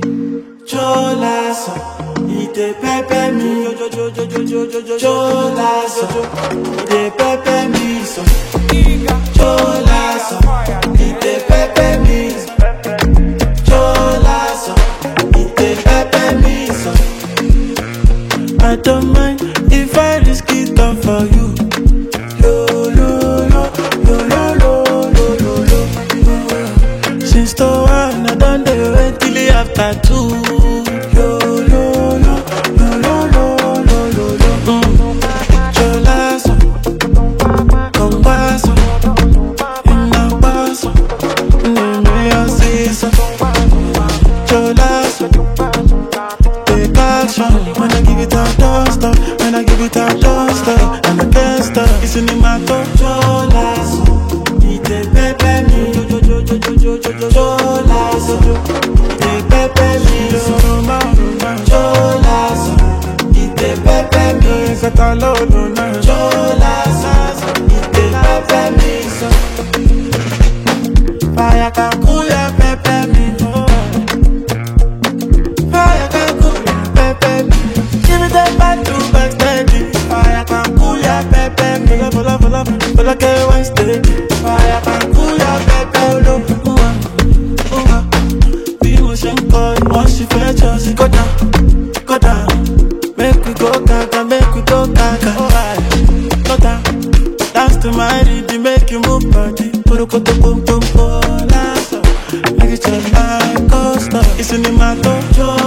Cholazo, ite pepe mi. Cholazo, ite pepe mi so. Cholazo, ite pepe mi. Cholazo, ite pepe mi so. I don't mind if I risk it all for you. Lo lo lo lo lo lo lo lo. Since the one I done the wait till after two. Lo lo lo lo lo lo lo lo lo. Cholazo, con guaso, en la guaso, en el season. Cholazo, take action when I give it a dust up. When I give it a dust up, and I can't stop. It's in my top. Cholazo, ite pepe mi. Cholazo, ite pepe mi. Cholazo, ite pepe mi. Cholazo, ite pepe mi. Fire can cool ya pepe mi. Fire can cool ya pepe mi. Give it a back to back steady. Fire can cool ya pepe mi. Pull like a Wednesday. Fire can cool ya pepe mi. Be motion call. Once you fetch us, go down, go down. Make we go gaga, make we go gaga. Go down, dance to my rhythm, make you move body. Put a koto boom boom boom. Make it just like coaster. It's in my door.